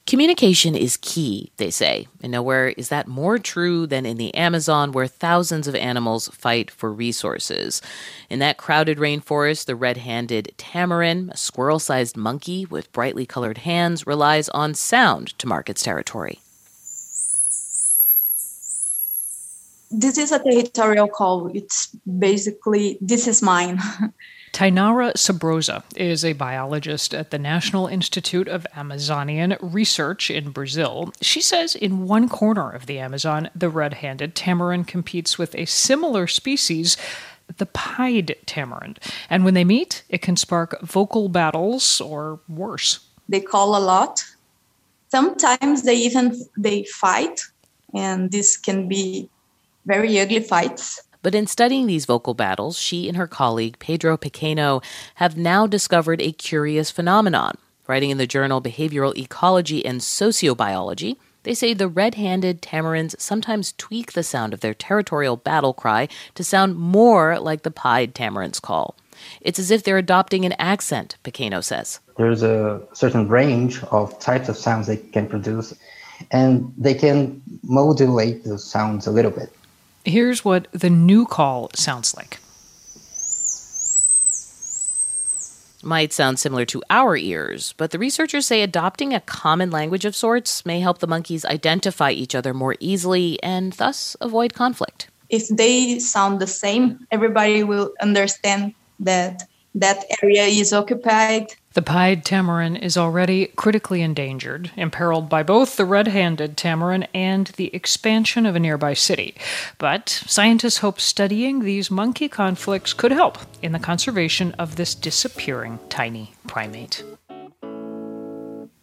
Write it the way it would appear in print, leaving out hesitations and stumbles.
Communication is key, they say, and nowhere is that more true than in the Amazon, where thousands of animals fight for resources. In that crowded rainforest, the red-handed tamarin, a squirrel-sized monkey with brightly colored hands, relies on sound to mark its territory. This is a territorial call. It's basically, this is mine. Tainara Sabrosa is a biologist at the National Institute of Amazonian Research in Brazil. She says in one corner of the Amazon, the red-handed tamarin competes with a similar species, the pied tamarin. And when they meet, it can spark vocal battles or worse. They call a lot. Sometimes they fight, and this can be very ugly fights. But in studying these vocal battles, she and her colleague, Pedro Pequeno, have now discovered a curious phenomenon. Writing in the journal Behavioral Ecology and Sociobiology, they say the red-handed tamarins sometimes tweak the sound of their territorial battle cry to sound more like the pied tamarin's call. It's as if they're adopting an accent, Pequeno says. There's a certain range of types of sounds they can produce, and they can modulate the sounds a little bit. Here's what the new call sounds like. Might sound similar to our ears, but the researchers say adopting a common language of sorts may help the monkeys identify each other more easily and thus avoid conflict. If they sound the same, everybody will understand that that area is occupied. The pied tamarin is already critically endangered, imperiled by both the red-handed tamarin and the expansion of a nearby city. But scientists hope studying these monkey conflicts could help in the conservation of this disappearing tiny primate.